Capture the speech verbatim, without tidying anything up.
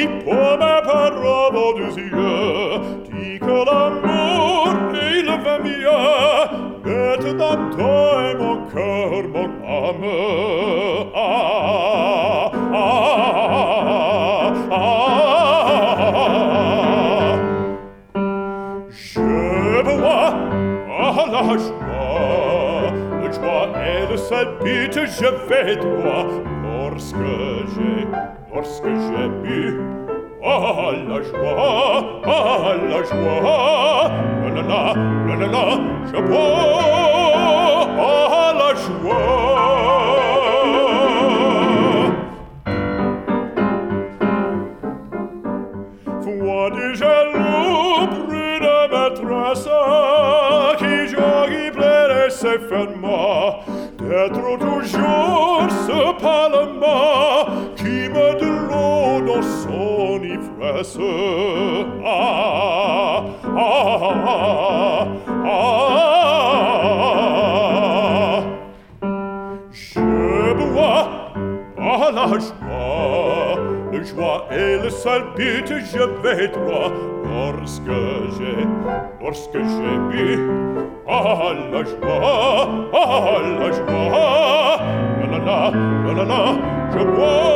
qui pour ma parole des yeux dit que l'amour est le vin mieux mette dans toi et mon cœur mon âme. Ah, ah, ah, ah. Je bois à la joie, le joie est le seul but, je vais droit lorsque j'ai, lorsque j'ai bu. Ah la joie, ah la joie, la la la, la la la, je bois, ah la joie. Vois du jaloux, plus de maîtresse, qui joue, qui plairait ses ferments, d'être toujours ce parlement qui met de l'eau dans son ivresse. Ah, ah, ah, ah. Je bois à la joie, le joie est le seul but, je vais droit lorsque j'ai, lorsque j'ai bu. Ah la joie, ah la joie, la la la, la la la, je bois.